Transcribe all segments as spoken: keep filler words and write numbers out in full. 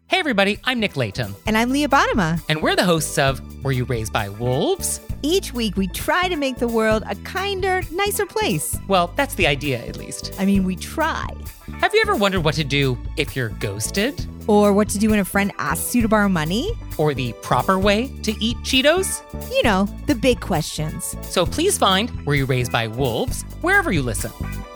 Hey everybody, I'm Nick Layton. And I'm Leah Bottima. And we're the hosts of Were You Raised by Wolves? Each week we try to make the world a kinder, nicer place. Well, that's the idea, at least. I mean, we try. Have you ever wondered what to do if you're ghosted? Or what to do when a friend asks you to borrow money? Or the proper way to eat Cheetos? You know, the big questions. So please find Were You Raised by Wolves wherever you listen.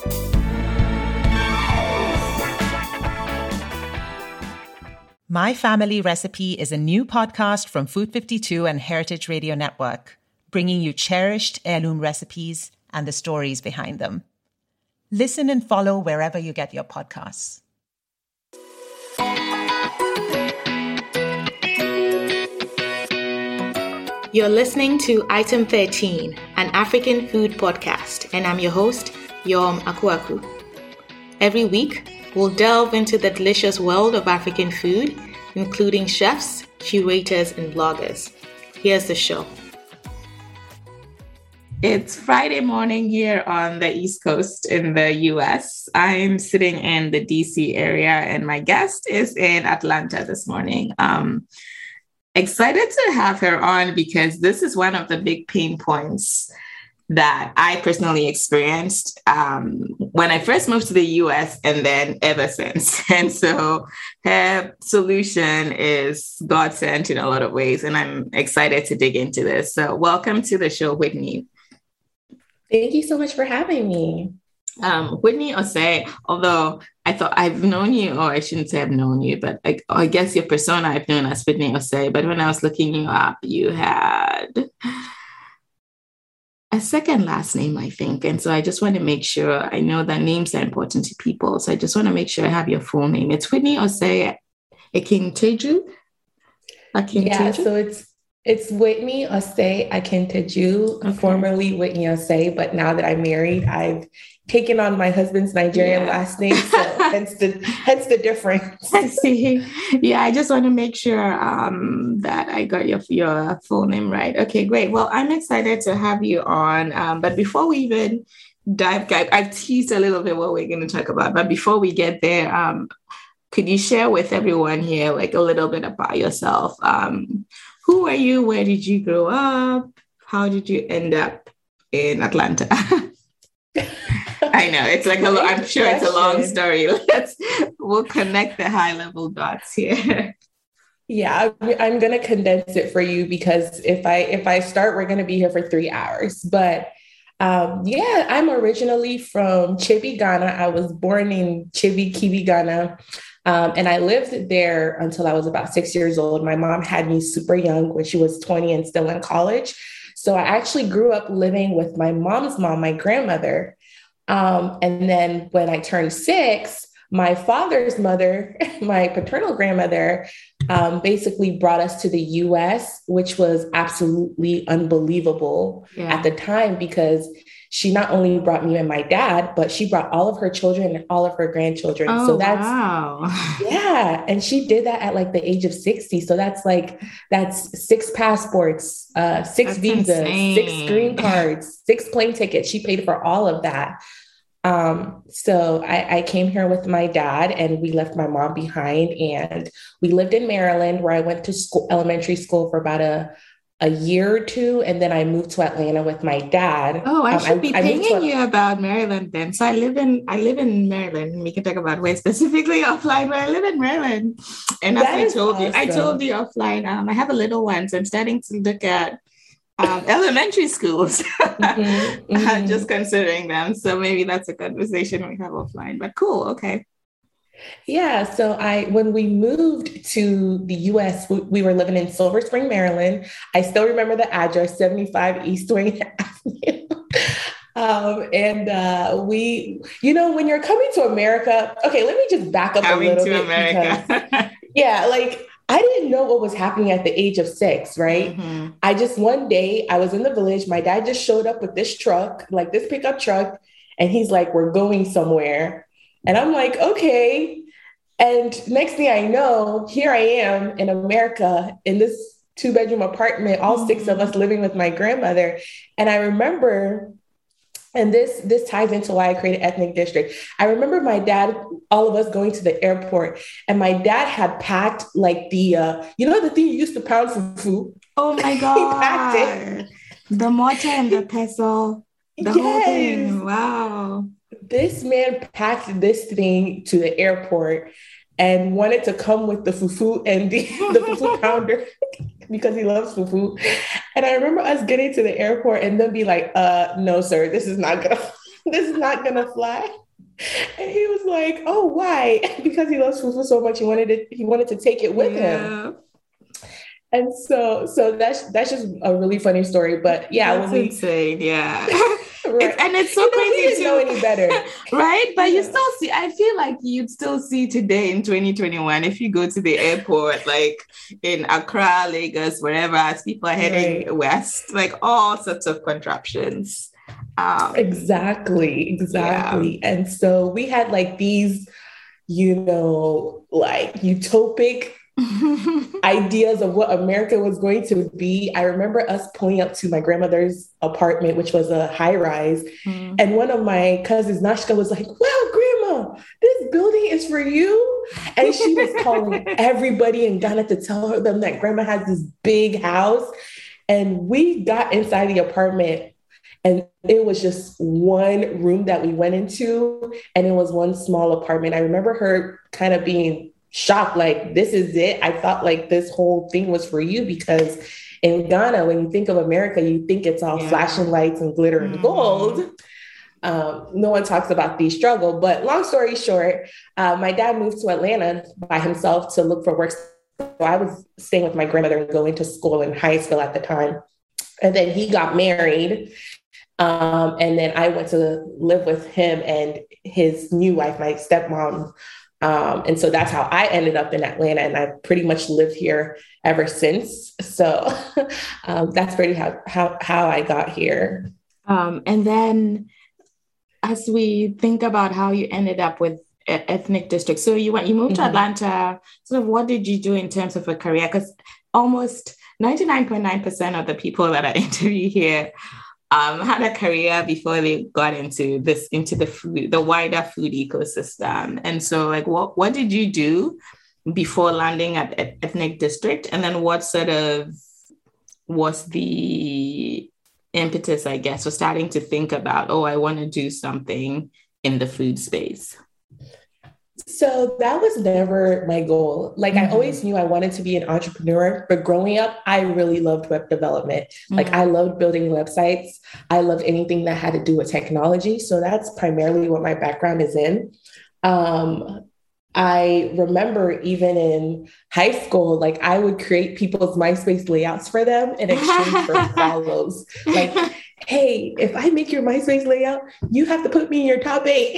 My Family Recipe is a new podcast from Food fifty-two and Heritage Radio Network, bringing you cherished heirloom recipes and the stories behind them. Listen and follow wherever you get your podcasts. You're listening to Item thirteen, an African food podcast, and I'm your host, Yom Akuaku. Every week, we'll delve into the delicious world of African food, including chefs, curators, and bloggers. Here's the show. It's Friday morning here on the East Coast in the U S. I'm sitting in the D C area, and my guest is in Atlanta this morning. Um, excited to have her on because this is one of the big pain points that I personally experienced um, when I first moved to the U S and then ever since. And so her solution is God sent in a lot of ways, and I'm excited to dig into this. So welcome to the show, Whitney. Thank you so much for having me. Um, Whitney Osei, although I thought I've known you, or I shouldn't say I've known you, but I, I guess your persona I've known as Whitney Osei, but when I was looking you up, you had a second last name, I think. And so I just want to make sure, I know that names are important to people. So I just want to make sure I have your full name. It's Whitney Osei Akinteju. Akinteju? Yeah, so it's it's Whitney Osei Akinteju, okay. Formerly Whitney Osei, but now that I'm married, I've taken on my husband's Nigerian yeah. last name, so hence the hence the difference. I see. Yeah, I just want to make sure um, that I got your your full name right. Okay, great. Well, I'm excited to have you on. Um, but before we even dive, I've teased a little bit what we're going to talk about. But before we get there, um, could you share with everyone here like a little bit about yourself? Um, who are you? Where did you grow up? How did you end up in Atlanta? I know it's like a lo- I'm sure it's a long story. Let's we'll connect the high level dots here. Yeah, I'm going to condense it for you because if I if I start, we're going to be here for three hours. But um, yeah, I'm originally from Chibi, Ghana. I was born in Chibi, Kibi, Ghana. Um, and I lived there until I was about six years old. My mom had me super young when she was twenty and still in college. So I actually grew up living with my mom's mom, my grandmother. Um, and then when I turned six, my father's mother, my paternal grandmother, um, basically brought us to the U S, which was absolutely unbelievable yeah. at the time because she not only brought me and my dad, but she brought all of her children and all of her grandchildren. Oh, so that's, wow. yeah. And she did that at like the age of sixty. So that's like, that's six passports, uh, six that's visas, insane. six green cards, six plane tickets. She paid for all of that. Um, so I, I came here with my dad and we left my mom behind, and we lived in Maryland where I went to school, elementary school for about a, a year or two. And then I moved to Atlanta with my dad. Oh, I um, should be I, pinging I you about Maryland then. So I live in, I live in Maryland. We can talk about where specifically offline, but I live in Maryland. And as I told awesome. you, I told you offline, um, I have a little one. So I'm starting to look at Um, elementary schools, mm-hmm, mm-hmm. I'm just considering them. So maybe that's a conversation we have offline, but cool. Okay. Yeah. So I, when we moved to the U S, we, we were living in Silver Spring, Maryland. I still remember the address, seventy-five East Wayne Avenue. Um, and uh, we, you know, when you're coming to America, okay, let me just back up coming a little to bit. America. Because, yeah, like, I didn't know what was happening at the age of six, right? Mm-hmm. I just, one day I was in the village. My dad just showed up with this truck, like this pickup truck. And he's like, we're going somewhere. And I'm like, okay. And next thing I know, here I am in America in this two bedroom apartment, all mm-hmm. six of us living with my grandmother. And I remember And this this ties into why I created Ethnic District. I remember my dad, all of us going to the airport, and my dad had packed like the, uh, you know, the thing you used to pound for food. Oh my God. He packed it. The mortar and the pestle. The yes. whole thing. Wow. This man packed this thing to the airport and wanted to come with the fufu and the, the fufu pounder because he loves fufu. And I remember us getting to the airport and then be like, uh, no, sir, this is not gonna, this is not gonna fly. And he was like, oh, why? Because he loves fufu so much, he wanted to, he wanted to take it with yeah. him. And so, so that's that's just a really funny story. But yeah, that's when we, insane. Yeah, right. it's, and it's so you know, crazy. He didn't know any better, right? But yeah. you still see. I feel like you'd still see today in twenty twenty-one if you go to the airport, like in Accra, Lagos, wherever, as people are heading right. west, like all sorts of contraptions. Um, exactly, exactly. Yeah. And so we had like these, you know, like utopic ideas of what America was going to be. I remember us pulling up to my grandmother's apartment, which was a high rise. Mm. And one of my cousins, Nashka, was like, well, grandma, this building is for you. And she was calling everybody in Ghana to tell her them that grandma has this big house. And we got inside the apartment and it was just one room that we went into. And it was one small apartment. I remember her kind of being shocked, like, this is it. I thought like this whole thing was for you, because in Ghana, when you think of America, you think it's all yeah. flashing lights and glitter mm-hmm. and gold. Um, no one talks about the struggle, but long story short, uh, my dad moved to Atlanta by himself to look for work. So I was staying with my grandmother and going to school in high school at the time. And then he got married. Um, and then I went to live with him and his new wife, my stepmom. Um, and so that's how I ended up in Atlanta, and I've pretty much lived here ever since. So um, that's pretty how, how, how I got here. Um, and then as we think about how you ended up with Ethnic District, so you went, you moved mm-hmm. to Atlanta, sort of what did you do in terms of a career? Because almost ninety-nine point nine percent of the people that I interview here Um, had a career before they got into this, into the food, the wider food ecosystem. And so like, what, what did you do before landing at Ethnic District? And then what sort of was the impetus, I guess, for starting to think about, oh, I want to do something in the food space? So that was never my goal. Like mm-hmm. I always knew I wanted to be an entrepreneur, but growing up, I really loved web development. Mm-hmm. Like I loved building websites. I loved anything that had to do with technology. So that's primarily what my background is in. Um, I remember even in high school, like I would create people's MySpace layouts for them in exchange for follows. Like, hey, if I make your MySpace layout, you have to put me in your top eight.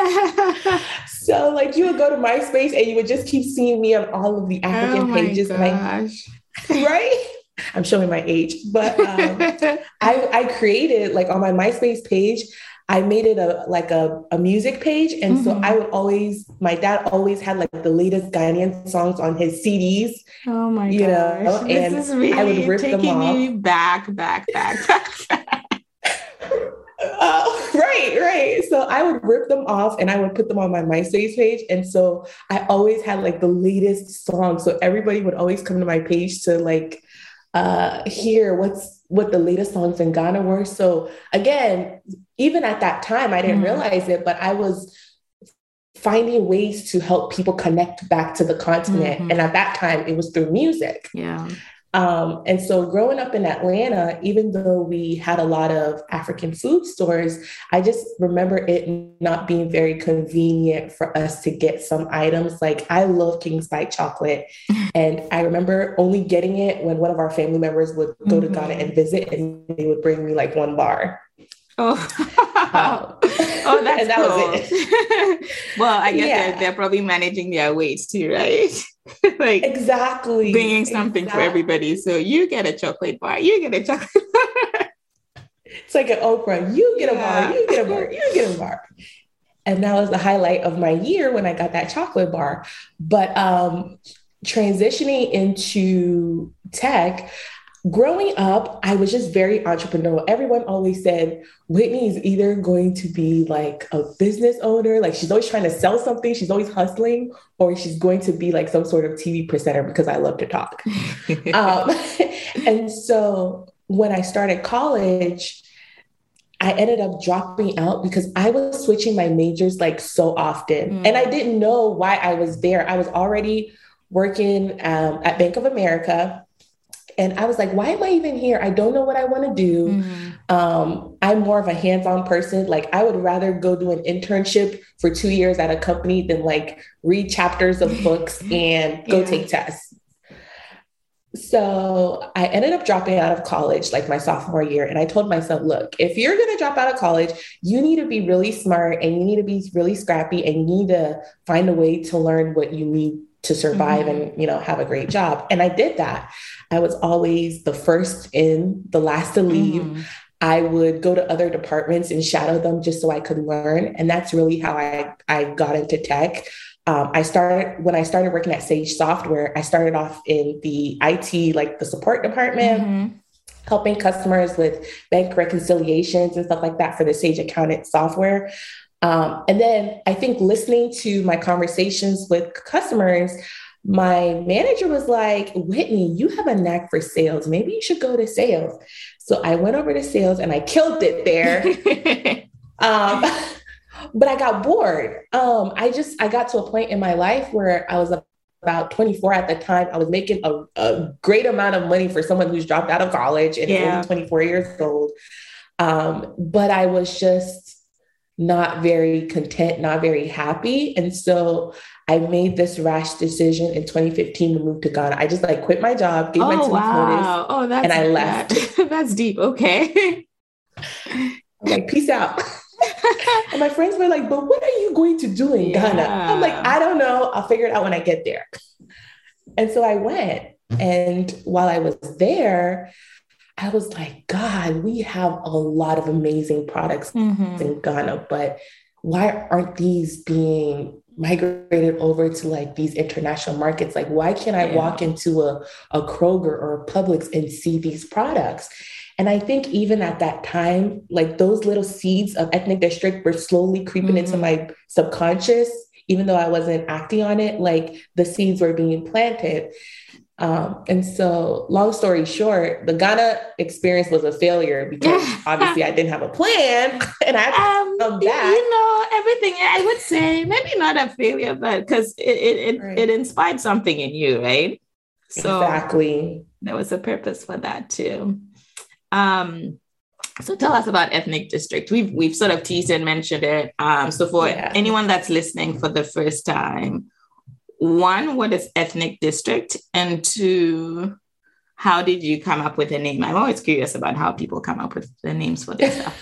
So like you would go to MySpace and you would just keep seeing me on all of the African oh pages. Gosh. And I, right? I'm showing my age, but um, I, I created like on my MySpace page, I made it a like a, a music page. And mm-hmm. so I would always, my dad always had like the latest Ghanaian songs on his C Ds. Oh my you gosh. Know, this and is really I would rip taking them off. me back, back, back, back, back. Uh, right, right. So I would rip them off and I would put them on my MySpace page. And so I always had like the latest songs. So everybody would always come to my page to like uh, hear what's what the latest songs in Ghana were. So again, even at that time, I didn't mm. realize it, but I was finding ways to help people connect back to the continent. Mm-hmm. And at that time, it was through music. Yeah. Um, and so growing up in Atlanta, even though we had a lot of African food stores, I just remember it not being very convenient for us to get some items. Like I love King's Bite chocolate. And I remember only getting it when one of our family members would go mm-hmm. to Ghana and visit, and they would bring me like one bar. Oh, um, oh, that's and that cool. was it. Well, I guess yeah. they're, they're probably managing their weights too, right? Like exactly bringing something exactly. for everybody. So you get a chocolate bar, you get a chocolate bar. It's like an Oprah. You get yeah. a bar, you get a bar, you get a bar. And that was the highlight of my year when I got that chocolate bar. But um, transitioning into tech, growing up, I was just very entrepreneurial. Everyone always said, Whitney is either going to be like a business owner, like she's always trying to sell something, she's always hustling, or she's going to be like some sort of T V presenter because I love to talk. um, and so when I started college, I ended up dropping out because I was switching my majors like so often. Mm. And I didn't know why I was there. I was already working um, at Bank of America. And I was like, why am I even here? I don't know what I want to do. Mm-hmm. Um, I'm more of a hands-on person. Like I would rather go do an internship for two years at a company than like read chapters of books and go yeah. take tests. So I ended up dropping out of college like my sophomore year. And I told myself, look, if you're going to drop out of college, you need to be really smart and you need to be really scrappy and you need to find a way to learn what you need to survive mm-hmm. and, you know, have a great job. And I did that. I was always the first in, the last to leave. Mm-hmm. I would go to other departments and shadow them just so I could learn. And that's really how I, I got into tech. Um, I started, when I started working at Sage Software, I started off in the I T, like the support department, mm-hmm. helping customers with bank reconciliations and stuff like that for the Sage Accountant software. Um, and then I think listening to my conversations with customers, my manager was like, Whitney, you have a knack for sales. Maybe you should go to sales. So I went over to sales and I killed it there. um, but I got bored. Um, I just, I got to a point in my life where I was about twenty-four at the time. I was making a, a great amount of money for someone who's dropped out of college and yeah. only twenty-four years old. Um, but I was just not very content, not very happy. And so I made this rash decision in twenty fifteen to move to Ghana. I just like quit my job, gave oh, my two weeks wow. notice, oh, that's, and I left. That, that's deep. Okay. I'm like, peace out. And my friends were like, but what are you going to do in yeah. Ghana? I'm like, I don't know. I'll figure it out when I get there. And so I went. And while I was there, I was like, God, we have a lot of amazing products mm-hmm. in Ghana, but why aren't these being migrated over to like these international markets? Like, why can't I yeah. walk into a, a Kroger or a Publix and see these products? And I think even at that time, like those little seeds of ethnic district were slowly creeping mm-hmm. into my subconscious, even though I wasn't acting on it, like the seeds were being planted. Um, and so long story short, the Ghana experience was a failure because obviously I didn't have a plan and I had to um, come back. You know, everything, I would say maybe not a failure, but because it, it, it, right. it inspired something in you, right? So exactly. There was a purpose for that too. Um, so tell us about Ethnic District. We've, we've sort of teased and mentioned it. Um, so for yeah. anyone that's listening for the first time, one, what is Ethnic District? And two, how did you come up with a name? I'm always curious about how people come up with the names for this stuff.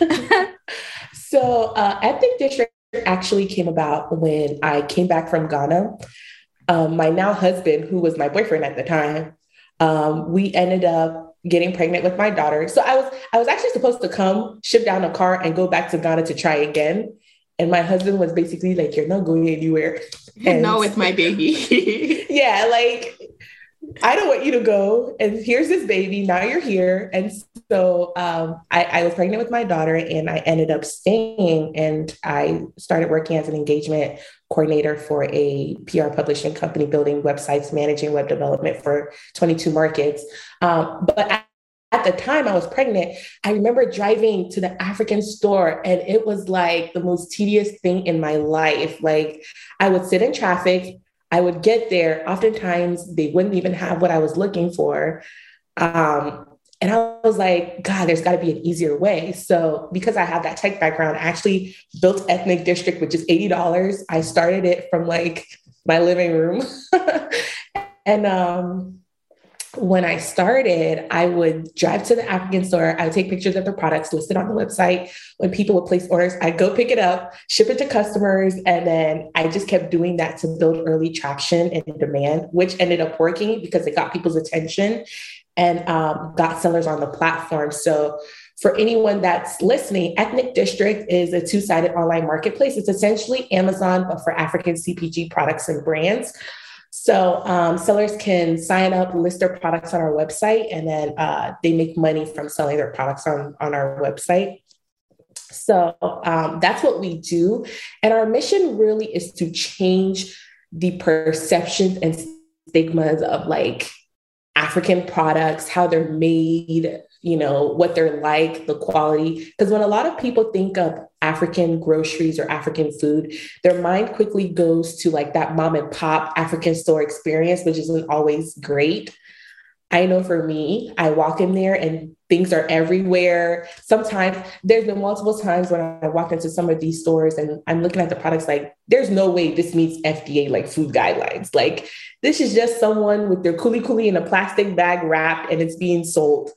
So uh, Ethnic District actually came about when I came back from Ghana. Um, my now husband, who was my boyfriend at the time, um, we ended up getting pregnant with my daughter. So I was I was actually supposed to come, ship down a car and go back to Ghana to try again. And my husband was basically like, you're not going anywhere. And not with my baby. Yeah, like, I don't want you to go. And here's this baby. Now you're here. And so um, I, I was pregnant with my daughter and I ended up staying. And I started working as an engagement coordinator for a P R publishing company, building websites, managing web development for twenty-two markets. Um, but at, at the time I was pregnant, I remember driving to the African store and it was like the most tedious thing in my life. Like I would sit in traffic. I would get there. Oftentimes they wouldn't even have what I was looking for. Um, and I was like, God, there's got to be an easier way. So because I have that tech background, I actually built Ethnic District, which is eighty dollars. I started it from like my living room. and um, when I started, I would drive to the African store. I would take pictures of the products listed on the website. When people would place orders, I'd go pick it up, ship it to customers. And then I just kept doing that to build early traction and demand, which ended up working because it got people's attention and um, got sellers on the platform. So for anyone that's listening, Ethnic District is a two-sided online marketplace. It's essentially Amazon, but for African C P G products and brands. So um, sellers can sign up, list their products on our website, and then uh, they make money from selling their products on, on our website. So um, that's what we do. And our mission really is to change the perceptions and stigmas of like African products, how they're made, you know, what they're like, the quality. Because when a lot of people think of African groceries or African food, their mind quickly goes to like that mom and pop African store experience, which isn't always great. I know for me, I walk in there and things are everywhere. Sometimes there's been multiple times when I walk into some of these stores and I'm looking at the products like, there's no way this meets F D A like food guidelines. Like this is just someone with their kuli kuli in a plastic bag wrapped and it's being sold.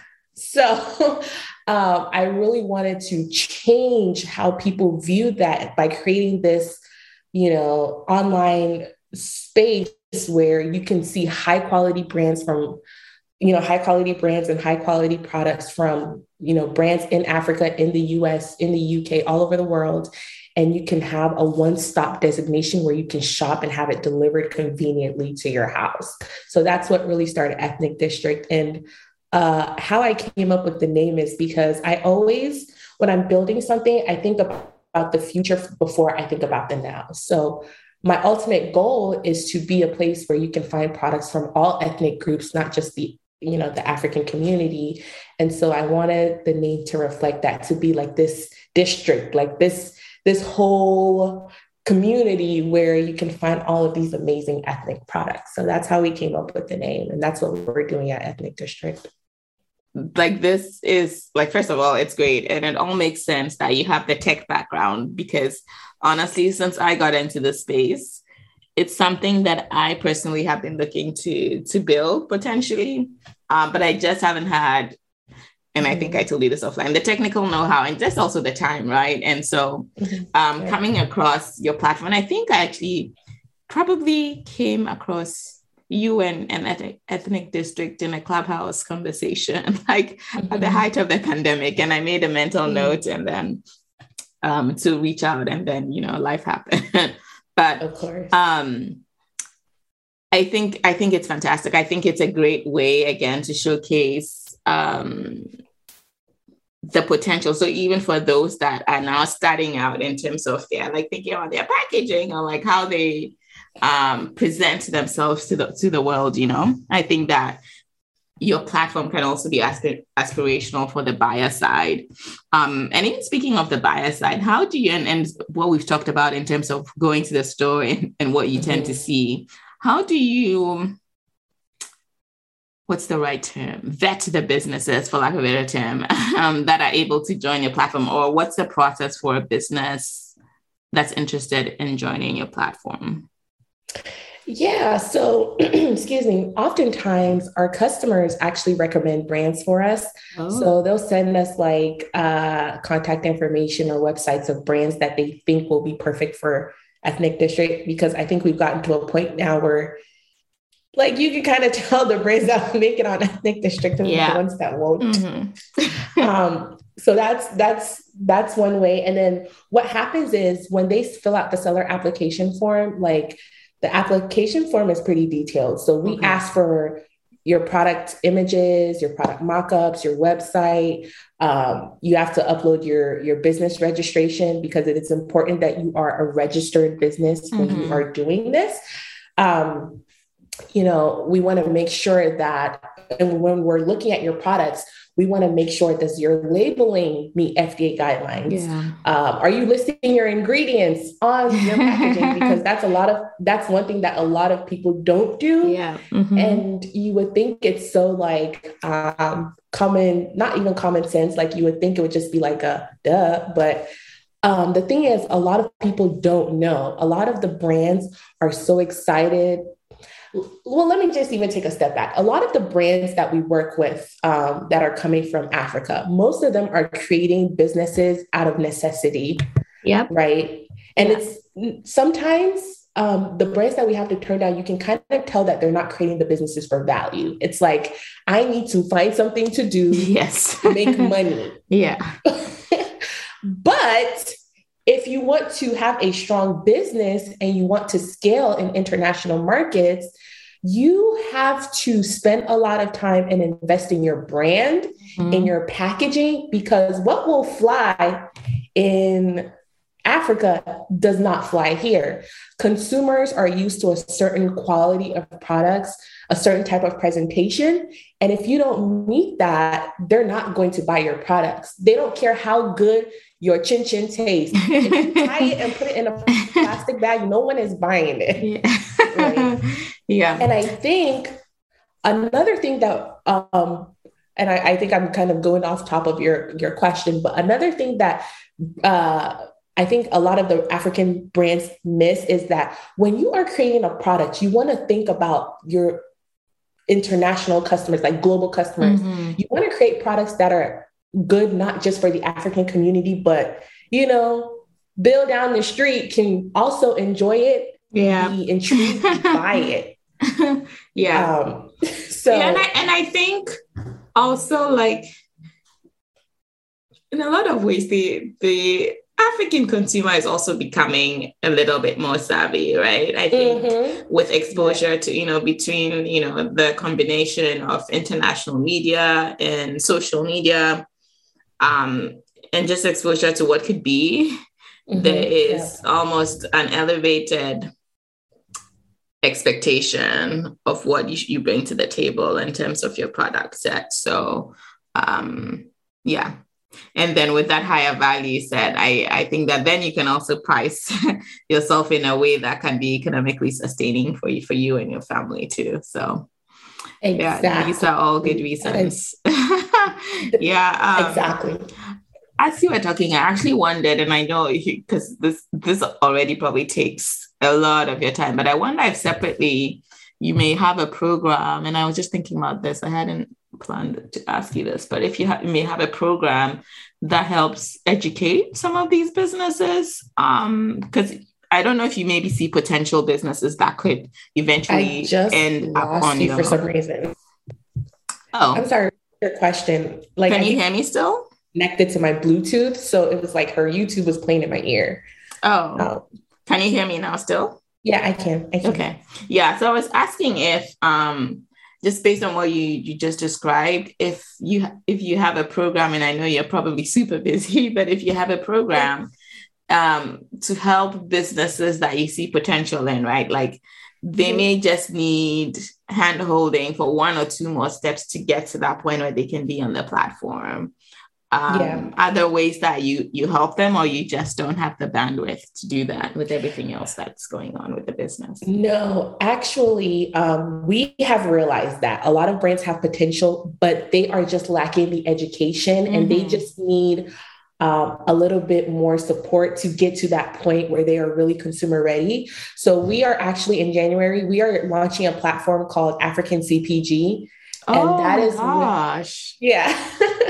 So um, I really wanted to change how people view that by creating this, you know, online space where you can see high quality brands from, you know, high quality brands and high quality products from, you know, brands in Africa, in the U S, in the U K, all over the world. And you can have a one-stop designation where you can shop and have it delivered conveniently to your house. So that's what really started Ethnic District. And uh, how I came up with the name is because I always, when I'm building something, I think about the future before I think about the now. So my ultimate goal is to be a place where you can find products from all ethnic groups, not just the, you know, the African community. And so I wanted the name to reflect that, to be like this district, like this, this whole community where you can find all of these amazing ethnic products. So that's how we came up with the name. And that's what we're doing at Ethnic District. Like this is like, first of all, it's great. And it all makes sense that you have the tech background, because honestly, since I got into the space, it's something that I personally have been looking to, to build potentially, um, but I just haven't had, and I think I told you this offline, the technical know-how and just also the time, right? And so um, yeah. coming across your platform, I think I actually probably came across you and an eth- ethnic district in a Clubhouse conversation, like mm-hmm. at the height of the pandemic. And I made a mental mm-hmm. note and then um, to reach out, and then, you know, life happened. But of course, um, I think, I think it's fantastic. I think it's a great way, again, to showcase um, the potential. So even for those that are now starting out in terms of their, like thinking about their packaging or like how they um, present themselves to the, to the world, you know, I think that your platform can also be asp- aspirational for the buyer side. Um, and even speaking of the buyer side, how do you, and, and what we've talked about in terms of going to the store and, and what you mm-hmm. tend to see, how do you, what's the right term, vet the businesses, for lack of a better term, um, that are able to join your platform? Or what's the process for a business that's interested in joining your platform? Yeah. So, excuse me, oftentimes our customers actually recommend brands for us. Oh. So they'll send us like uh, contact information or websites of brands that they think will be perfect for Ethnic District, because I think we've gotten to a point now where like you can kind of tell the brands that will make it on Ethnic District and yeah. the ones that won't. Mm-hmm. um, so that's, that's, that's one way. And then what happens is when they fill out the seller application form, like the application form is pretty detailed. So we okay. ask for your product images, your product mock-ups, your website. Um, you have to upload your, your business registration, because it is important that you are a registered business mm-hmm. when you are doing this. Um, you know, we want to make sure that, and when we're looking at your products, we want to make sure that your labeling meet F D A guidelines. Yeah. Um, are you listing your ingredients on your packaging? Because that's a lot of, that's one thing that a lot of people don't do. Yeah. Mm-hmm. And you would think it's so like um, common, not even common sense. Like you would think it would just be like a duh, but um, the thing is, a lot of people don't know. A lot of the brands are so excited. Well, let me just even take a step back. A lot of the brands that we work with um, that are coming from Africa, most of them are creating businesses out of necessity. Yeah. Right. And yeah. it's sometimes um, the brands that we have to turn down, you can kind of tell that they're not creating the businesses for value. It's like, I need to find something to do. Yes. Make money. Yeah. But if you want to have a strong business and you want to scale in international markets, you have to spend a lot of time and invest in your brand, mm-hmm. in your packaging, because what will fly in Africa does not fly here. Consumers are used to a certain quality of products, a certain type of presentation. And if you don't meet that, they're not going to buy your products. They don't care how good your chin chin tastes. If you tie it and put it in a plastic bag, no one is buying it. Yeah. Right? Yeah. And I think another thing that, um, and I, I think I'm kind of going off top of your, your question, but another thing that uh, I think a lot of the African brands miss is that when you are creating a product, you want to think about your international customers, like global customers. Mm-hmm. You want to create products that are good, not just for the African community, but, you know, Bill down the street can also enjoy it, yeah. be intrigued, buy it. yeah. Um, so, yeah, and I, and I think also, like, in a lot of ways, the, the African consumer is also becoming a little bit more savvy, right? I think mm-hmm. with exposure yeah. to, you know, between, you know, the combination of international media and social media, um, and just exposure to what could be, mm-hmm. there is yeah. almost an elevated expectation of what you, you bring to the table in terms of your product set. So, um, yeah. And then with that higher value set, I, I think that then you can also price yourself in a way that can be economically sustaining for you, for you and your family too. So exactly. yeah, these are all good reasons. yeah. Um, exactly. As you were talking, I actually wondered, and I know because this, this already probably takes a lot of your time, but I wonder if separately you may have a program, and I was just thinking about this. I hadn't planned to ask you this, but if you, ha- you may have a program that helps educate some of these businesses, um, because I don't know if you maybe see potential businesses that could eventually I just end lost up on you your... for some reason. Oh, I'm sorry. Your question. Like, can I you hear me still? Connected to my Bluetooth, so it was like her YouTube was playing in my ear. Oh, um, can you hear me now still? Yeah, I can. I can. Okay. Yeah. So I was asking if, um, just based on what you, you just described, if you if you have a program, and I know you're probably super busy, but if you have a program um, to help businesses that you see potential in, right? Like they mm-hmm. may just need hand holding for one or two more steps to get to that point where they can be on the platform. Um, yeah. Are there ways that you you help them, or you just don't have the bandwidth to do that with everything else that's going on with the business? No, actually, um, we have realized that a lot of brands have potential, but they are just lacking the education, mm-hmm. and they just need um, a little bit more support to get to that point where they are really consumer ready. So we are actually in January, we are launching a platform called African C P G. Oh, and that is gosh. Really, yeah.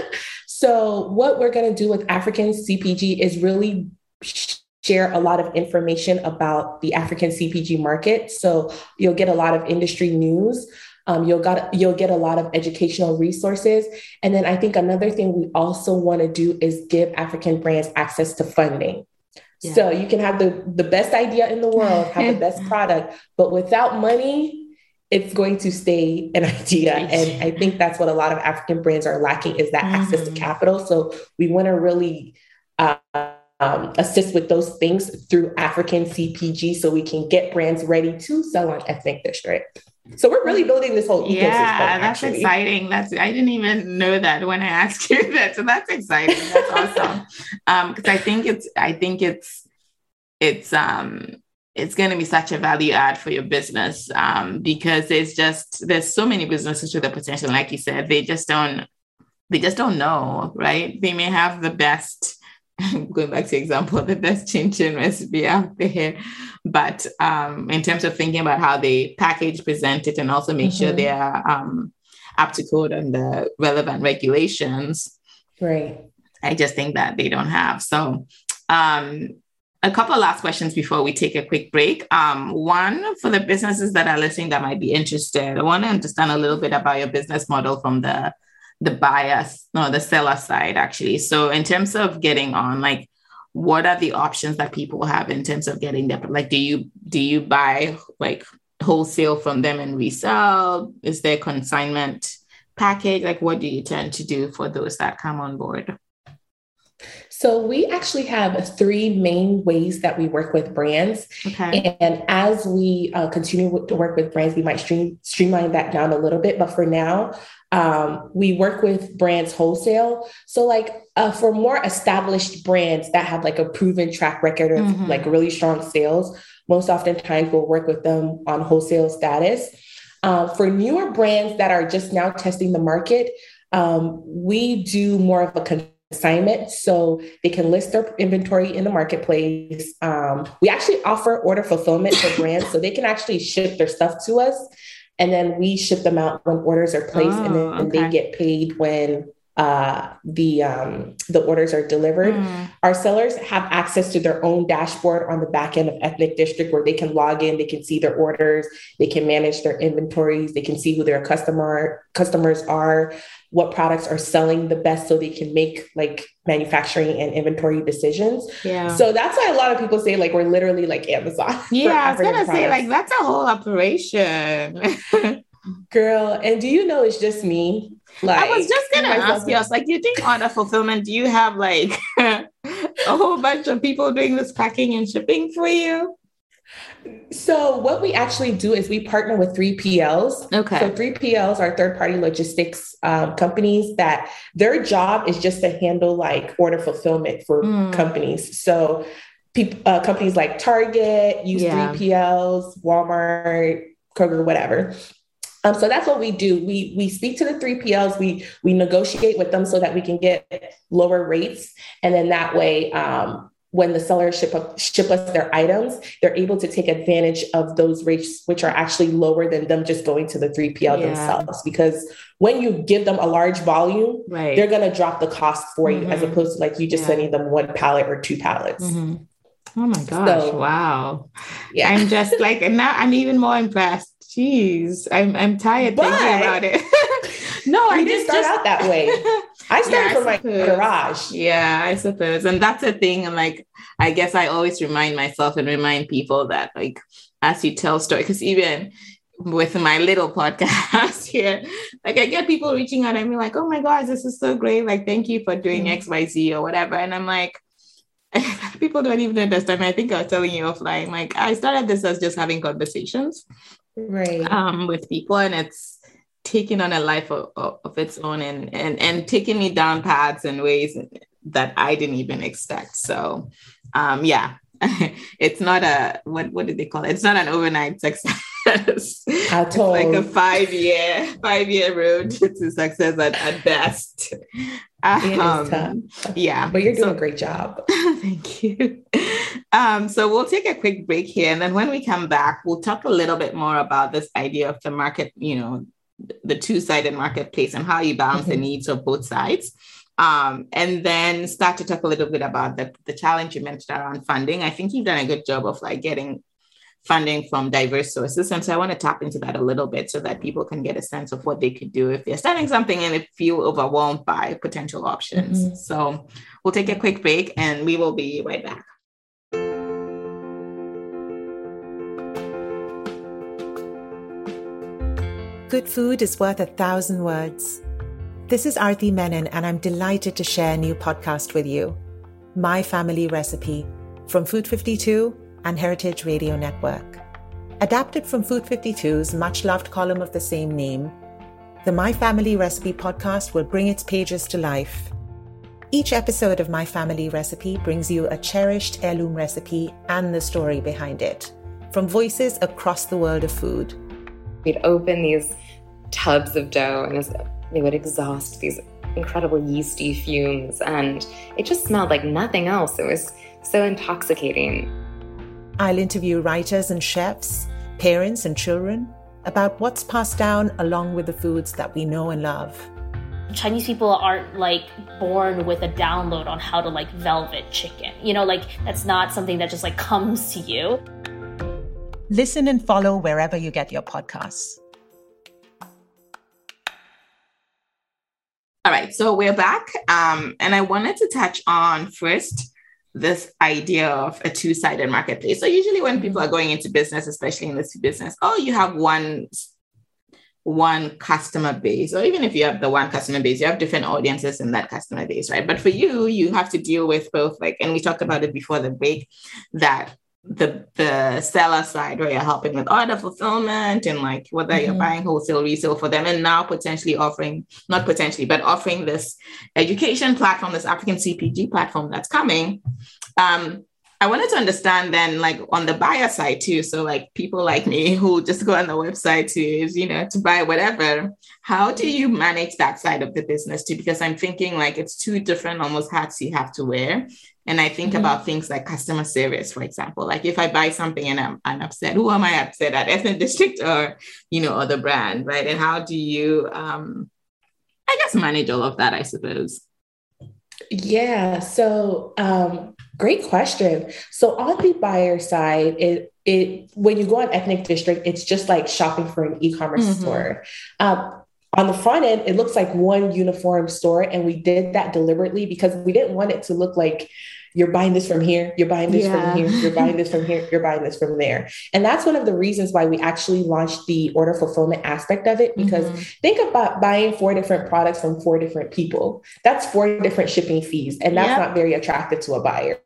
So what we're going to do with African C P G is really share a lot of information about the African C P G market. So you'll get a lot of industry news. Um, you'll got you'll get a lot of educational resources. And then I think another thing we also want to do is give African brands access to funding. Yeah. So you can have the, the best idea in the world, have the best product, but without money, it's going to stay an idea. And I think that's what a lot of African brands are lacking, is that mm-hmm. access to capital. So we want to really uh, um, assist with those things through African C P G, so we can get brands ready to sell on Ethnic District. So we're really building this whole ecosystem. Yeah, that's actually. exciting. That's I didn't even know that when I asked you that. So that's exciting. That's awesome. Um, because I think it's I think it's it's um it's going to be such a value add for your business, um, because there's just, there's so many businesses with the potential. Like you said, they just don't, they just don't know, right? They may have the best, going back to the example, the best chin chin recipe out there. But um, in terms of thinking about how they package, present it, and also make mm-hmm. sure they are um, up to code on the relevant regulations. Right. I just think that they don't have. So, um, a couple of last questions before we take a quick break. Um, one, for the businesses that are listening that might be interested, I want to understand a little bit about your business model from the the buyer, no, the seller side, actually. So in terms of getting on, like, what are the options that people have in terms of getting them? Like, do you do you buy like wholesale from them and resell? Is there consignment package? Like, what do you tend to do for those that come on board? So we actually have three main ways that we work with brands. Okay. And as we uh, continue to work with brands, we might stream, streamline that down a little bit. But for now, um, we work with brands wholesale. So like uh, for more established brands that have like a proven track record of mm-hmm. like really strong sales, most oftentimes we'll work with them on wholesale status. Uh, for newer brands that are just now testing the market, um, we do more of a con- assignment so they can list their inventory in the marketplace. Um, we actually offer order fulfillment for brands so they can actually ship their stuff to us, and then we ship them out when orders are placed, oh, and then okay. they get paid when uh, the um, the orders are delivered. Mm. Our sellers have access to their own dashboard on the back end of Ethnic District where they can log in, they can see their orders, they can manage their inventories, they can see who their customer customers are, what products are selling the best so they can make like manufacturing and inventory decisions. Yeah. So that's why a lot of people say like we're literally like Amazon. Yeah, I was gonna say like that's a whole operation. Girl, and do you know it's just me? Like, I was just gonna ask you, I was like, do you think order fulfillment, do you have like a whole bunch of people doing this packing and shipping for you? So what we actually do is we partner with three P Ls. Okay. So three P Ls are third-party logistics um, companies that their job is just to handle like order fulfillment for mm. companies. So people, uh, companies like Target use yeah. three P Ls, Walmart, Kroger, whatever. Um, so that's what we do. We we speak to the three P Ls. We we negotiate with them so that we can get lower rates, and then that way, um, when the sellers ship up, ship us their items, they're able to take advantage of those rates, which are actually lower than them just going to the three P L yeah. themselves. Because when you give them a large volume, right. they're going to drop the cost for you, mm-hmm. as opposed to like you just yeah. sending them one pallet or two pallets. Mm-hmm. Oh my gosh! So, wow. Yeah, I'm just like, and now I'm even more impressed. Jeez, I'm I'm tired but, thinking about it. No, I didn't start just, out that way. I started yeah, from I my garage. Yeah, I suppose. And that's the thing. And like, I guess I always remind myself and remind people that like, as you tell story, because even with my little podcast here, like I get people reaching out and be like, oh my gosh, this is so great. Like, thank you for doing mm-hmm. X, Y, Z or whatever. And I'm like, people don't even understand. I think I was telling you offline, like I started this as just having conversations. Right. Um, with people, and it's taking on a life of, of, of its own and, and, and taking me down paths and ways that I didn't even expect. So, um, yeah, it's not a, what, what did they call it? It's not an overnight success. At all. It's like a five year, five year road to success at, at best. It um, is tough. Yeah. But you're doing so, a great job. Thank you. Um, so we'll take a quick break here. And then when we come back, we'll talk a little bit more about this idea of the market, you know, the two-sided marketplace and how you balance mm-hmm. the needs of both sides. Um, and then start to talk a little bit about the, the challenge you mentioned around funding. I think you've done a good job of like getting funding from diverse sources. And so I want to tap into that a little bit so that people can get a sense of what they could do if they're starting something and they feel overwhelmed by potential options. Mm-hmm. So we'll take a quick break and we will be right back. Good food is worth a thousand words. This is Aarti Menon, and I'm delighted to share a new podcast with you, My Family Recipe, from Food fifty-two and Heritage Radio Network. Adapted from Food fifty-two's much-loved column of the same name, the My Family Recipe podcast will bring its pages to life. Each episode of My Family Recipe brings you a cherished heirloom recipe and the story behind it, from voices across the world of food. We'd open these tubs of dough and they would exhaust these incredible yeasty fumes, and it just smelled like nothing else. It was so intoxicating. I'll interview writers and chefs, parents and children about what's passed down along with the foods that we know and love. Chinese people aren't like born with a download on how to like velvet chicken. You know, like that's not something that just like comes to you. Listen and follow wherever you get your podcasts. All right, so we're back. Um, and I wanted to touch on first this idea of a two-sided marketplace. So usually when people are going into business, especially in this business, oh, you have one one customer base, or even if you have the one customer base, you have different audiences in that customer base, right? But for you, you have to deal with both, like, and we talked about it before the break, that the the seller side, where you're helping with order fulfillment and like whether mm-hmm. you're buying wholesale, resale for them, and now potentially offering, not potentially, but offering this education platform, this African C P G platform that's coming. Um, I wanted to understand then, like on the buyer side too. So like people like me who just go on the website to, you know, to buy whatever, how do you manage that side of the business too? Because I'm thinking like it's two different almost hats you have to wear. And I think mm-hmm. about things like customer service, for example, like if I buy something and I'm, I'm upset, who am I upset at? Ethnic District or, you know, or the brand, right? And how do you, um, I guess, manage all of that, I suppose? Yeah. So um, great question. So on the buyer side, it, it, when you go on Ethnic District, it's just like shopping for an e-commerce mm-hmm. store. Um, on the front end, it looks like one uniform store. And we did that deliberately because we didn't want it to look like you're buying this from here, you're buying this yeah. from here, you're buying this from here, you're buying this from there. And that's one of the reasons why we actually launched the order fulfillment aspect of it, because mm-hmm. think about buying four different products from four different people. That's four different shipping fees. And that's yep. not very attractive to a buyer.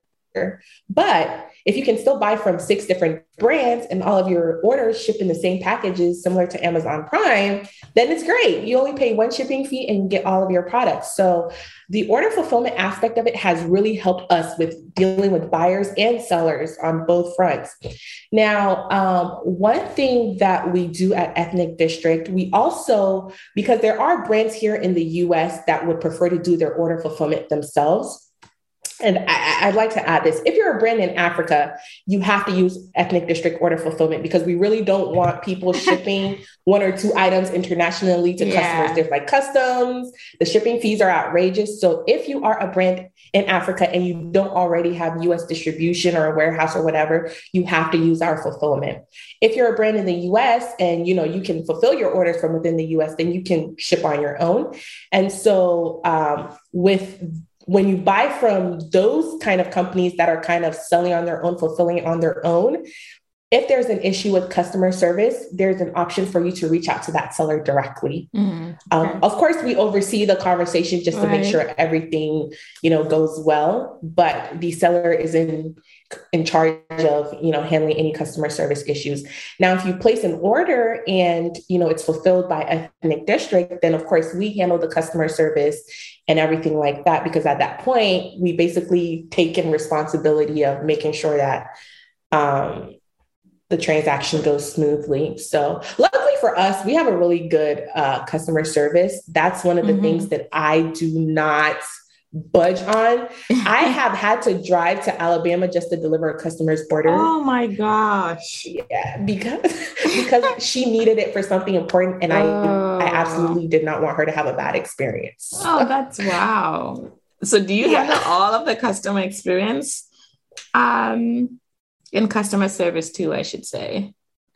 But if you can still buy from six different brands and all of your orders ship in the same packages, similar to Amazon Prime, then it's great. You only pay one shipping fee and you get all of your products. So the order fulfillment aspect of it has really helped us with dealing with buyers and sellers on both fronts. Now, um, one thing that we do at Ethnic District, we also, because there are brands here in the U S that would prefer to do their order fulfillment themselves. And I, I'd like to add this. If you're a brand in Africa, you have to use Ethnic District order fulfillment because we really don't want people shipping one or two items internationally to yeah. customers. There's like customs, the shipping fees are outrageous. So if you are a brand in Africa and you don't already have U S distribution or a warehouse or whatever, you have to use our fulfillment. If you're a brand in the U S and you know you can fulfill your orders from within the U S, then you can ship on your own. And so um, with when you buy from those kind of companies that are kind of selling on their own, fulfilling on their own, if there's an issue with customer service, there's an option for you to reach out to that seller directly. Mm-hmm. Um, okay. Of course, we oversee the conversation just to right. make sure everything, you know, goes well, but the seller is in in charge of, you know, handling any customer service issues. Now, if you place an order and, you know, it's fulfilled by Ethnic District, then of course we handle the customer service and everything like that, because at that point, we basically take in responsibility of making sure that um, the transaction goes smoothly. So luckily for us, we have a really good uh, customer service. That's one of the mm-hmm. things that I do not budge on. I have had to drive to Alabama just to deliver a customer's order. Oh my gosh. Yeah, because because she needed it for something important. And oh. I, I absolutely did not want her to have a bad experience. Oh, that's wow. So do you yeah. handle all of the customer experience um, in customer service too, I should say?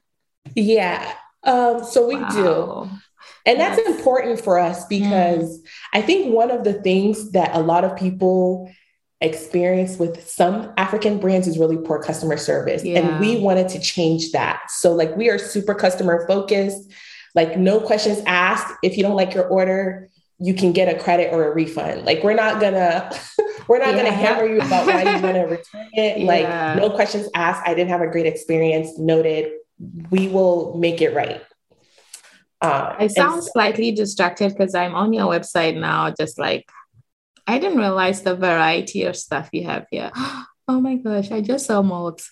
Yeah. Um, so we wow. do. And that's yes. important for us because mm. I think one of the things that a lot of people experience with some African brands is really poor customer service. Yeah. And we wanted to change that. So like we are super customer focused, like no questions asked. If you don't like your order, you can get a credit or a refund. Like we're not gonna, we're not yeah. gonna hammer you about why you want to return it. Yeah. Like no questions asked. I didn't have a great experience. Noted. We will make it right. Uh, I sound so, slightly distracted because I'm on your website now, just like, I didn't realize the variety of stuff you have here. Oh my gosh, I just saw molds.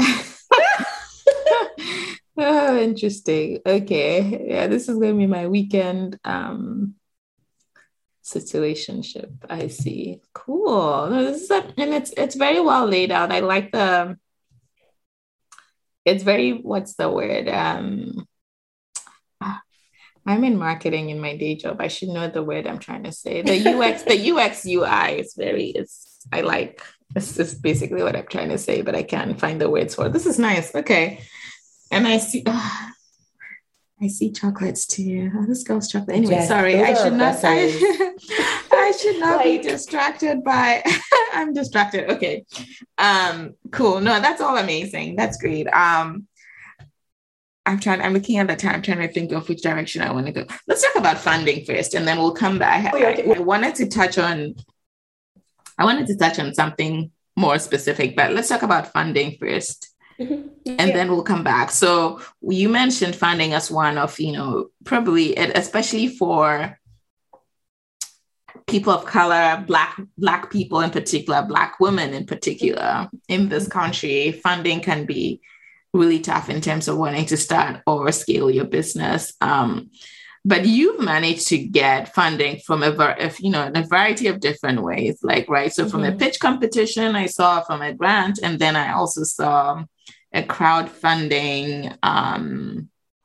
Oh, interesting. Okay. Yeah, this is going to be my weekend um, situationship. I see. Cool. No, this is a, and it's it's very well laid out. I like the, it's very, what's the word? Um, I'm in marketing in my day job. I should know the word I'm trying to say. The U X, the U X U I is very, it's, I like, it's just basically what I'm trying to say, but I can't find the words for it. This is nice. Okay. And I see, uh, I see chocolates too. Oh, this girl's chocolate. Anyway, yes, sorry. I should not, I, I I should not Like- be distracted by, I'm distracted. Okay. Um, cool. No, that's all amazing. That's great. Um, I'm trying, I'm looking at the time, trying to think of which direction I want to go. Let's talk about funding first, and then we'll come back. Oh, yeah, okay. I, I wanted to touch on, I wanted to touch on something more specific, but let's talk about funding first. Mm-hmm. And Yeah. then we'll come back. So you mentioned funding as one of, you know, probably, especially for people of color, Black, Black people in particular, Black women in particular in this country, funding can be really tough in terms of wanting to start or scale your business. Um, but you've managed to get funding from a, var- if, you know, in a variety of different ways, like, right. So from Mhm. a pitch competition, I saw from a grant, and then I also saw a crowdfunding um,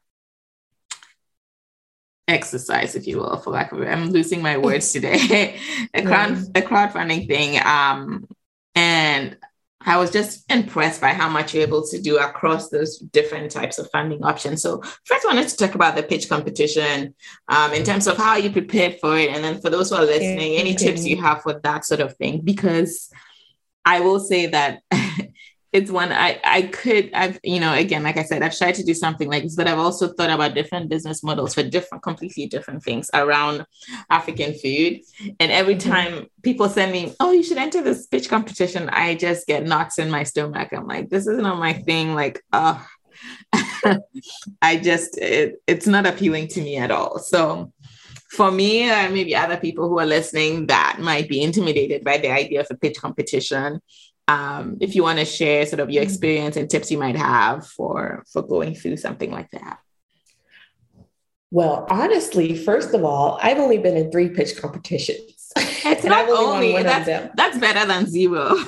exercise, if you will, for lack of it. I'm losing my words today. a crowd, a crowdfunding thing. Um, and I was just impressed by how much you're able to do across those different types of funding options. So first I wanted to talk about the pitch competition um, in terms of how you prepared for it. And then for those who are listening, any tips you have for that sort of thing, because I will say that it's one I, I could, I've, you know, again, like I said, I've tried to do something like this, but I've also thought about different business models for different, completely different things around African food. And every time people send me, oh, you should enter this pitch competition, I just get knots in my stomach. I'm like, this is not my thing. Like, uh, I just, it, it's not appealing to me at all. So for me, uh, maybe other people who are listening that might be intimidated by the idea of a pitch competition. Um, if you want to share sort of your experience and tips you might have for, for going through something like that. Well, honestly, first of all, I've only been in three pitch competitions. It's And not I've only won only, one of that's, them. that's better than zero.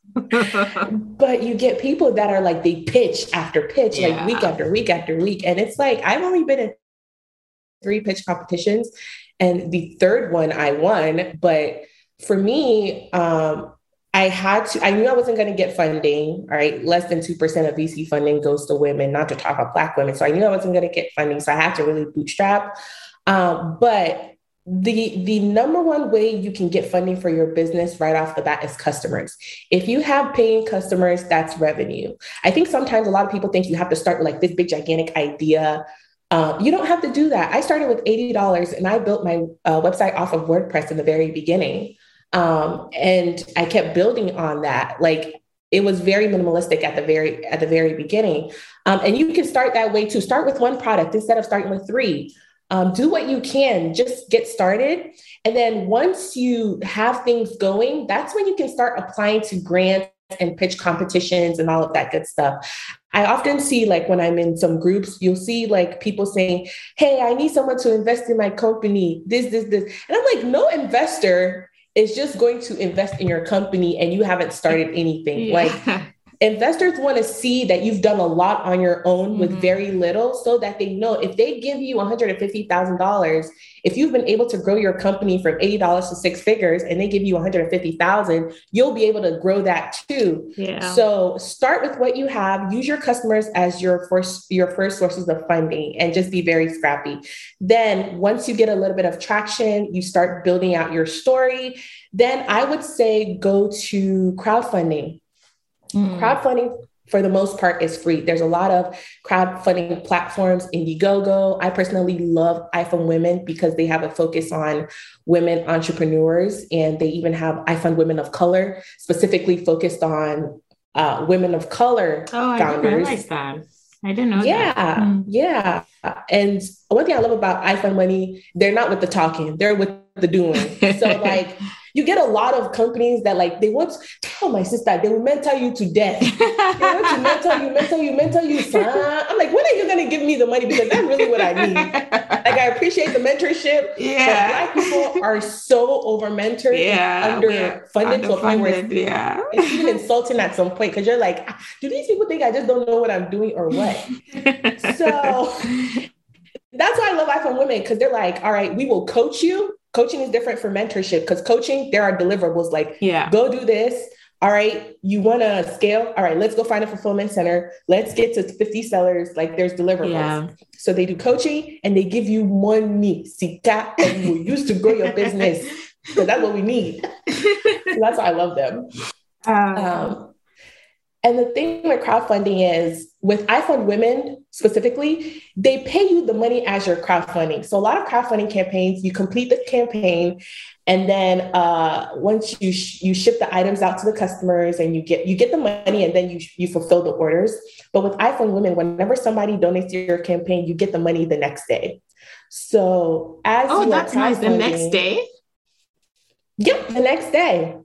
But you get people that are like, they pitch after pitch, Yeah. like week after week after week. And it's like, I've only been in three pitch competitions, and the third one I won. But for me, um, I had to, I knew I wasn't going to get funding, all right? Less than two percent of V C funding goes to women, not to talk about Black women. So I knew I wasn't going to get funding. So I had to really bootstrap. Um, but the, the number one way you can get funding for your business right off the bat is customers. If you have paying customers, that's revenue. I think sometimes a lot of people think you have to start with like this big, gigantic idea. Uh, you don't have to do that. I started with eighty dollars and I built my uh, website off of WordPress in the very beginning. Um, and I kept building on that. Like it was very minimalistic at the very, at the very beginning. Um, and you can start that way too. Start with one product instead of starting with three. Um, do what you can, just get started. And then once you have things going, that's when you can start applying to grants and pitch competitions and all of that good stuff. I often see, like when I'm in some groups, you'll see like people saying, hey, I need someone to invest in my company, this, this, this. And I'm like, no investor is just going to invest in your company and you haven't started anything. Yeah. Like investors want to see that you've done a lot on your own mm-hmm. with very little, so that they know if they give you one hundred fifty thousand dollars, if you've been able to grow your company from eighty dollars to six figures and they give you one hundred fifty thousand dollars, you'll be able to grow that too. Yeah. So start with what you have, use your customers as your first, your first sources of funding, and just be very scrappy. Then once you get a little bit of traction, you start building out your story. Then I would say go to crowdfunding. Mm. Crowdfunding, for the most part, is free. There's a lot of crowdfunding platforms, Indiegogo. I personally love iFund Women because they have a focus on women entrepreneurs, and they even have iFund Women of Color, specifically focused on uh, women of color oh, I founders. didn't realize that. I didn't know yeah, that. Mm. Yeah. And one thing I love about iFund Money, they're not with the talking, they're with the doing. So like, you get a lot of companies that like, they want to tell my sister, they will mentor you to death. They want to mentor you, mentor you, mentor you, son. I'm like, when are you going to give me the money? Because that's really what I need. Like, I appreciate the mentorship. Yeah. But Black people are so over-mentored yeah, and underfunded to a point where yeah. it's even insulting at some point, because you're like, do these people think I just don't know what I'm doing or what? So that's why I love iFund Women, because they're like, all right, we will coach you. Coaching is different from mentorship, because coaching, there are deliverables like, yeah. go do this. All right, you want to scale? All right, let's go find a fulfillment center. Let's get to fifty sellers. Like there's deliverables. Yeah. So they do coaching and they give you money, sika, and you use to grow your business. because that's what we need. So that's why I love them. Um, Um, and the thing with crowdfunding is, with iFund Women specifically, they pay you the money as you're crowdfunding. So a lot of crowdfunding campaigns, you complete the campaign, and then uh, once you sh- you ship the items out to the customers, and you get you get the money, and then you you fulfill the orders. But with iFund Women, whenever somebody donates to your campaign, you get the money the next day. So as oh, you that's are nice. The next crowdfunding- day. Yep, the next day.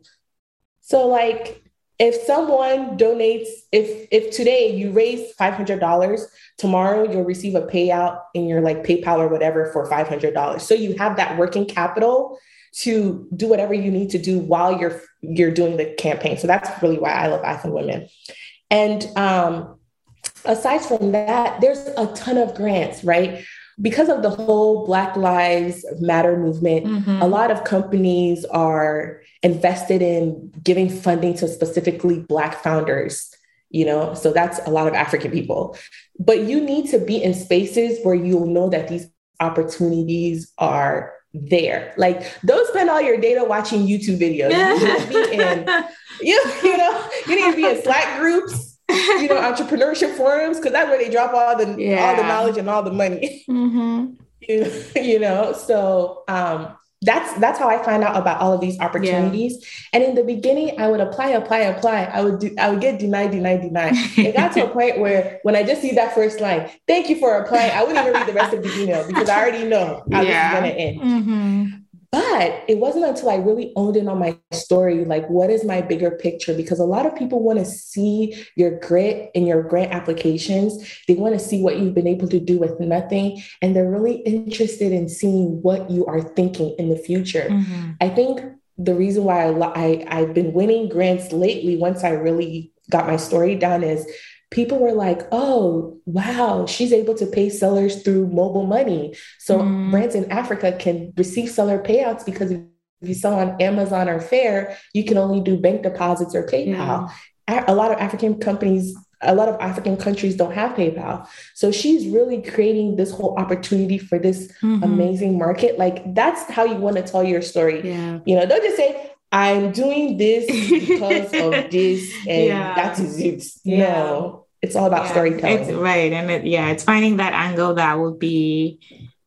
So like, if someone donates, if if today you raise five hundred dollars, tomorrow you'll receive a payout in your like PayPal or whatever for five hundred dollars. So you have that working capital to do whatever you need to do while you're you're doing the campaign. So that's really why I love iFund Women. And um, aside from that, there's a ton of grants, right? Because of the whole Black Lives Matter movement, Mhm. a lot of companies are invested in giving funding to specifically Black founders, you know, so that's a lot of African people. But you need to be in spaces where you'll know that these opportunities are there. Like, don't spend all your data watching YouTube videos. You need to be in, you, you know, you need to be in Slack groups, you know, entrepreneurship forums, because that's where they drop all the Yeah. all the knowledge and all the money. Mm-hmm. you, you know, so um, that's that's how I find out about all of these opportunities. Yeah. And in the beginning, I would apply, apply, apply. I would do, I would get denied, denied, denied. It got to a point where when I just see that first line, "Thank you for applying," I wouldn't even read the rest of the email because I already know how Yeah. this is going to end. Mm-hmm. But it wasn't until I really owned in on my story, like, what is my bigger picture? Because a lot of people want to see your grit in your grant applications. They want to see what you've been able to do with nothing. And they're really interested in seeing what you are thinking in the future. Mm-hmm. I think the reason why I, I, I've been winning grants lately, once I really got my story down, is people were like, oh, wow, she's able to pay sellers through mobile money. So mm. brands in Africa can receive seller payouts because if you sell on Amazon or Faire, you can only do bank deposits or PayPal. Yeah. A lot of African companies, a lot of African countries don't have PayPal. So she's really creating this whole opportunity for this mm-hmm. amazing market. Like, that's how you want to tell your story. Yeah. You know, don't just say, I'm doing this because of this, and yeah. that is it. Yeah. No, it's all about yeah. storytelling. It's, right. And it, yeah, it's finding that angle that would be,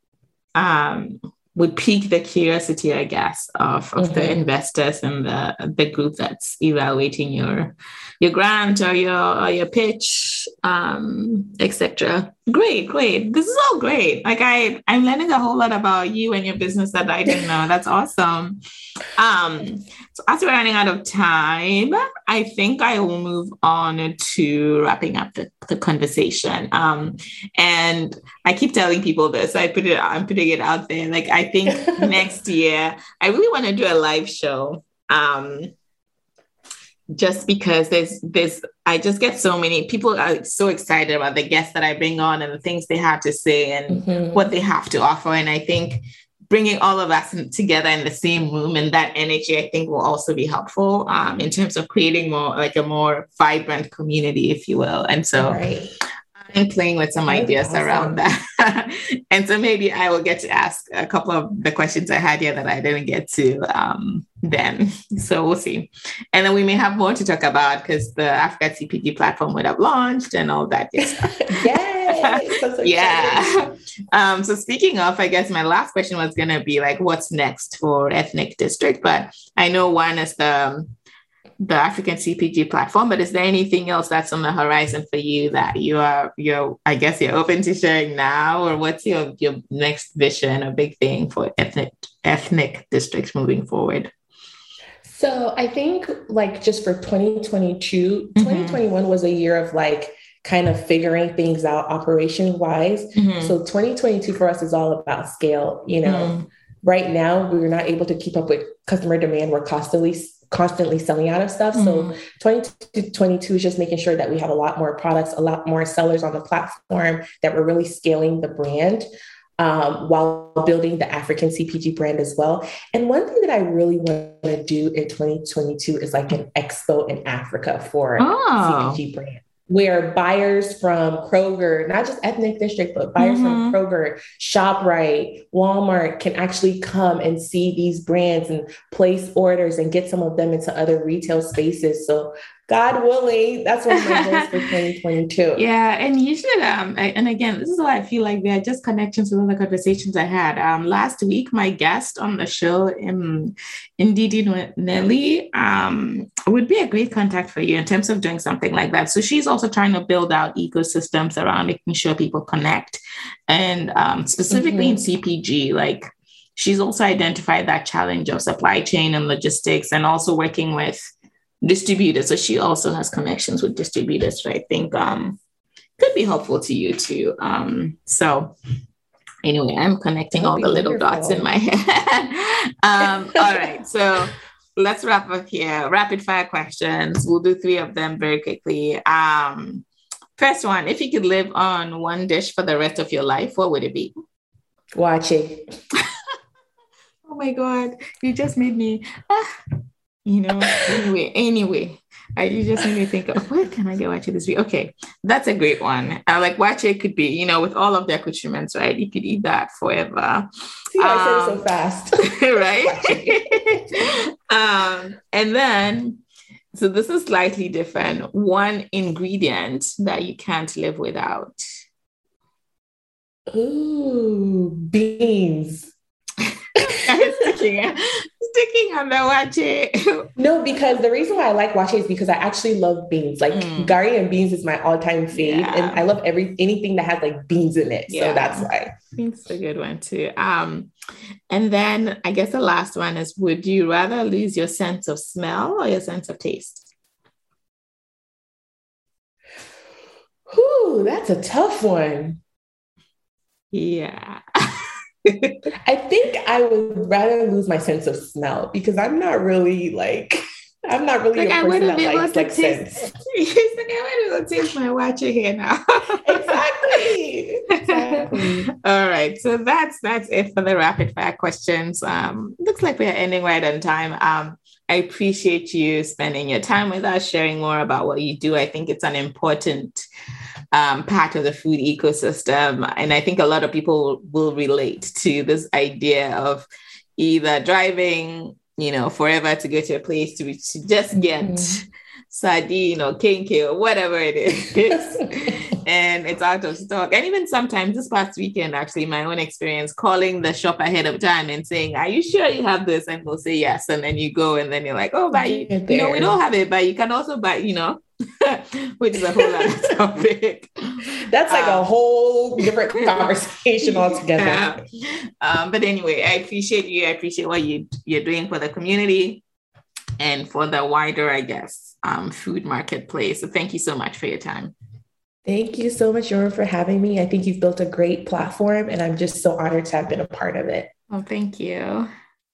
um, would pique the curiosity, I guess, of, of mm-hmm. the investors and the, the group that's evaluating your your grant or your or your pitch, um, et cetera. Great, great. This is all great. Like I, I'm learning a whole lot about you and your business that I didn't know. That's awesome. Um, so as we're running out of time, I think I will move on to wrapping up the, the conversation. Um, and I keep telling people this. I put it. I'm putting it out there. Like I think next year, I really want to do a live show. Um, just because there's this, I just get so many people are so excited about the guests that I bring on and the things they have to say and mm-hmm. what they have to offer. And I think bringing all of us together in the same room and that energy, I think will also be helpful um, in terms of creating more like a more vibrant community, if you will. And so right. I'm playing with some That's ideas awesome. Around that. And so maybe I will get to ask a couple of the questions I had here that I didn't get to um, then. So we'll see. And then we may have more to talk about because the Africa C P G platform would have launched and all that good stuff. Yay! So yeah. Um, so speaking of, I guess my last question was going to be like, what's next for Ethnic District? But I know one is the the African C P G platform, but is there anything else that's on the horizon for you that you are, you're, I guess you're open to sharing now, or what's your, your next vision or big thing for ethnic, ethnic districts moving forward? So I think like just for twenty twenty-two, mm-hmm. twenty twenty-one was a year of like kind of figuring things out operation wise. Mm-hmm. So twenty twenty-two for us is all about scale. You know, mm-hmm. right now we're not able to keep up with customer demand. We're constantly constantly selling out of stuff. Mm-hmm. So twenty twenty-two is just making sure that we have a lot more products, a lot more sellers on the platform, that we're really scaling the brand um, while building the African C P G brand as well. And one thing that I really want to do in twenty twenty-two is like an expo in Africa for oh. C P G brand. where buyers from Kroger, not just ethnic district, but buyers mm-hmm. from Kroger, ShopRite, Walmart can actually come and see these brands and place orders and get some of them into other retail spaces. So God willing, that's one of my goals for twenty twenty-two. Yeah, and you should, um, I, and again, this is why I feel like they're just connections to other conversations I had. Um, last week, my guest on the show, um, Ndidi Nelly, um, would be a great contact for you in terms of doing something like that. So she's also trying to build out ecosystems around making sure people connect, and um, specifically mm-hmm. in C P G, like she's also identified that challenge of supply chain and logistics, and also working with distributors. So she also has connections with distributors, which I think um, could be helpful to you too. Um, so anyway, I'm connecting all the little wonderful. dots in my head. um, all right. So let's wrap up here. Rapid fire questions. We'll do three of them very quickly. Um, first one, if you could live on one dish for the rest of your life, what would it be? Waakye. Oh my God. You just made me... Ah. You know, anyway, anyway, I, you just made me think of, what can I get waakye this week? Okay, that's a great one. I like waakye could be, you know, with all of the accoutrements, right? You could eat that forever. See, um, I said it so fast. Right? um, and then, so this is slightly different. One ingredient that you can't live without. Ooh, beans. sticking, sticking on the waakye. No, because the reason why I like waakye is because I actually love beans. Like mm. gari and beans is my all-time fave, yeah. and I love every anything that has like beans in it. Yeah. So that's why. Beans is a good one too. Um, and then I guess the last one is: would you rather lose your sense of smell or your sense of taste? Ooh, that's a tough one. Yeah. I think I would rather lose my sense of smell because I'm not really like, I'm not really like a person that likes like scents. He's like, I want to go taste my waakye here now. Exactly. Exactly. All right. So that's, that's it for the rapid fire questions. Um, looks like we're ending right on time. Um, I appreciate you spending your time with us, sharing more about what you do. I think it's an important Um, part of the food ecosystem. And I think a lot of people will relate to this idea of either driving, you know, forever to go to a place to, to just get mm-hmm. sardine or kinky or whatever it is. And it's out of stock. And even sometimes this past weekend, actually, my own experience, calling the shop ahead of time and saying, are you sure you have this? And they'll say yes. And then you go and then you're like, oh, but you, you know, we don't have it, but you can also buy, you know, which is a whole other topic. That's like um, a whole different conversation altogether. Yeah. Um, but anyway, I appreciate you. I appreciate what you, you're doing for the community and for the wider, I guess, um, food marketplace. So thank you so much for your time. Thank you so much, Yoram, for having me. I think you've built a great platform, and I'm just so honored to have been a part of it. Oh, thank you.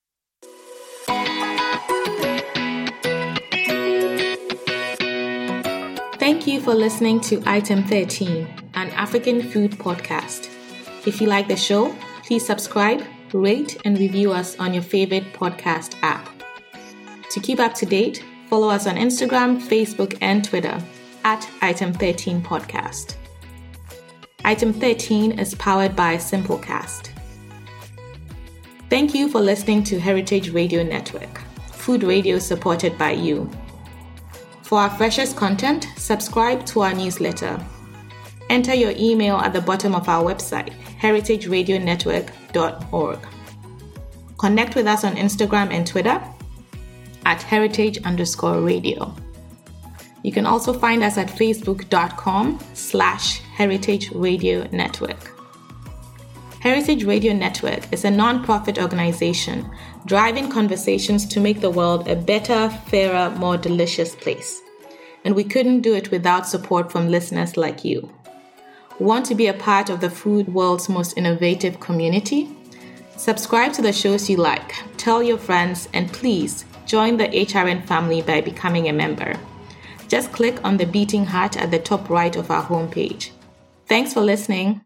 Thank you for listening to Item thirteen, an African food podcast. If you like the show, please subscribe, rate, and review us on your favorite podcast app. To keep up to date, follow us on Instagram, Facebook, and Twitter at Item thirteen Podcast. Item thirteen is powered by Simplecast. Thank you for listening to Heritage Radio Network, food radio supported by you. For our freshest content, subscribe to our newsletter. Enter your email at the bottom of our website, heritage radio network dot org. Connect with us on Instagram and Twitter at heritage underscore radio. You can also find us at facebook.com slash heritage radio network. Heritage Radio Network is a non-profit organization driving conversations to make the world a better, fairer, more delicious place. And we couldn't do it without support from listeners like you. Want to be a part of the food world's most innovative community? Subscribe to the shows you like, tell your friends, and please join the H R N family by becoming a member. Just click on the beating heart at the top right of our homepage. Thanks for listening.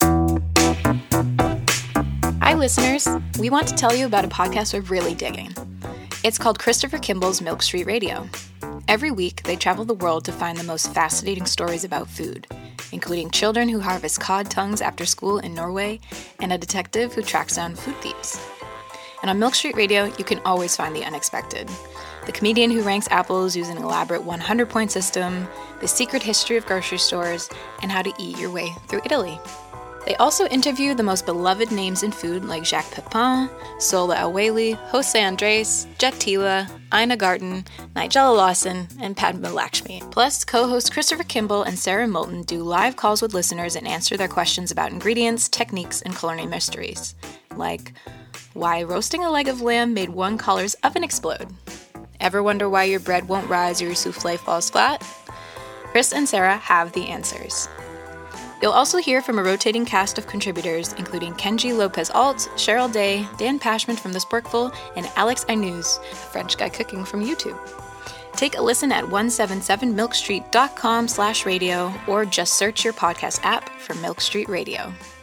Hi, listeners. We want to tell you about a podcast we're really digging. It's called Christopher Kimball's Milk Street Radio. Every week, they travel the world to find the most fascinating stories about food, including children who harvest cod tongues after school in Norway and a detective who tracks down food thieves. And on Milk Street Radio, you can always find the unexpected. The comedian who ranks apples using an elaborate one hundred point system, the secret history of grocery stores, and how to eat your way through Italy. They also interview the most beloved names in food like Jacques Pepin, Sola El-Waylly, Jose Andres, Jet Tila, Ina Garten, Nigella Lawson, and Padma Lakshmi. Plus, co-hosts Christopher Kimball and Sarah Moulton do live calls with listeners and answer their questions about ingredients, techniques, and culinary mysteries. Like, why roasting a leg of lamb made one caller's oven explode? Ever wonder why your bread won't rise or your souffle falls flat? Chris and Sarah have the answers. You'll also hear from a rotating cast of contributors, including Kenji Lopez-Alt, Cheryl Day, Dan Pashman from The Sporkful, and Alex Aynouz, a French guy cooking from YouTube. Take a listen at one seventy-seven milk street dot com slash radio or just search your podcast app for Milk Street Radio.